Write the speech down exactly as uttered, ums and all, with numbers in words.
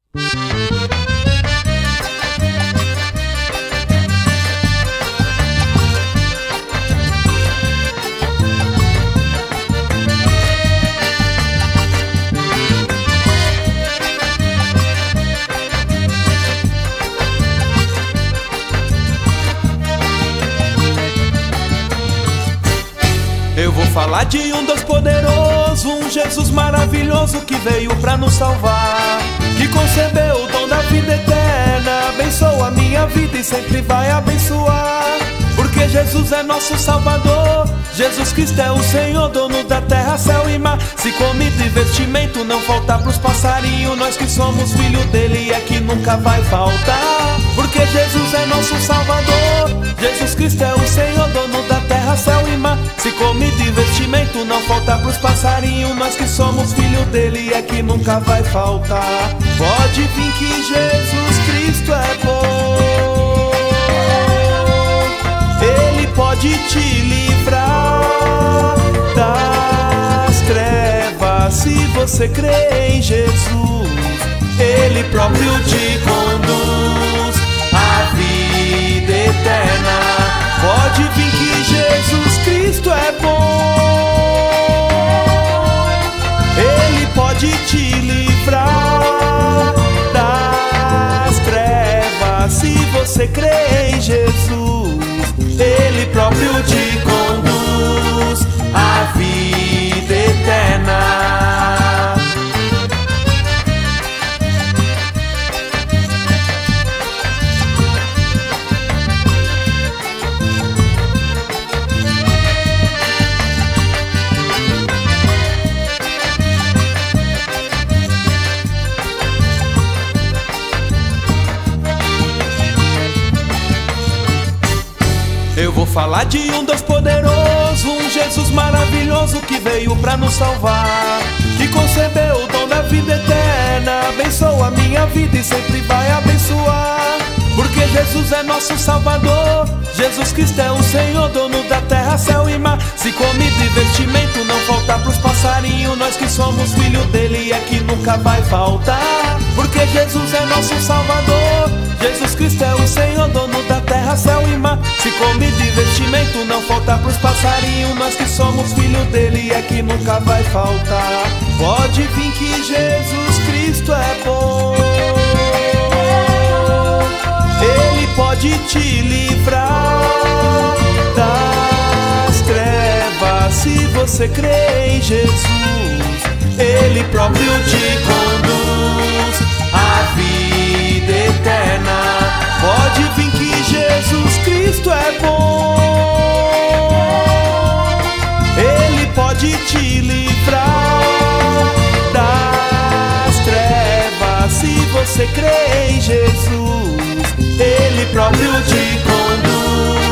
Eu vou falar de um Deus poderoso, um Jesus maravilhoso que veio pra nos salvar, que concebeu o dom da vida eterna, abençoa a minha vida e sempre vai abençoar. Porque Jesus é nosso Salvador, Jesus Cristo é o Senhor, dono da terra, céu e mar. Se comida e vestimento não faltar pros passarinhos, nós que somos filho dele é que nunca vai faltar. Porque Jesus é nosso Salvador, Jesus Cristo é o Senhor, dono da terra, céu e mar. Se comida e vestimento não faltar pros passarinhos, nós que somos filho dele é que nunca vai faltar. Pode vir que Jesus Cristo é bom, Ele pode te livrar das trevas. Se você crê em Jesus, Ele próprio te conduz à vida eterna. Pode vir que Jesus Cristo é bom, Ele pode te livrar das trevas. Se você crê em Jesus, Ele próprio te conduz à vida eterna. Eu vou falar de um Deus poderoso, um Jesus maravilhoso que veio pra nos salvar, que concebeu o dom da vida eterna, abençoa a minha vida e sempre vai abençoar. Porque Jesus é nosso Salvador, Jesus Cristo é o Senhor, dono da terra, céu e mar. Se comida e vestimento não faltar pros passarinhos, nós que somos filho dele é que nunca vai faltar. Porque Jesus é nosso Salvador, Jesus Cristo é o Senhor, dono da terra, céu e mar. Se comida e vestimento não faltar pros passarinhos, nós que somos filho dele é que nunca vai faltar. Pode vir que Jesus Cristo é bom, Ele pode te livrar das trevas. Se você crê em Jesus, Ele próprio te conduz à vida eterna. Pode vir que Jesus Cristo é bom, Ele pode te livrar das trevas. Se você crê em Jesus, Ele próprio te conduz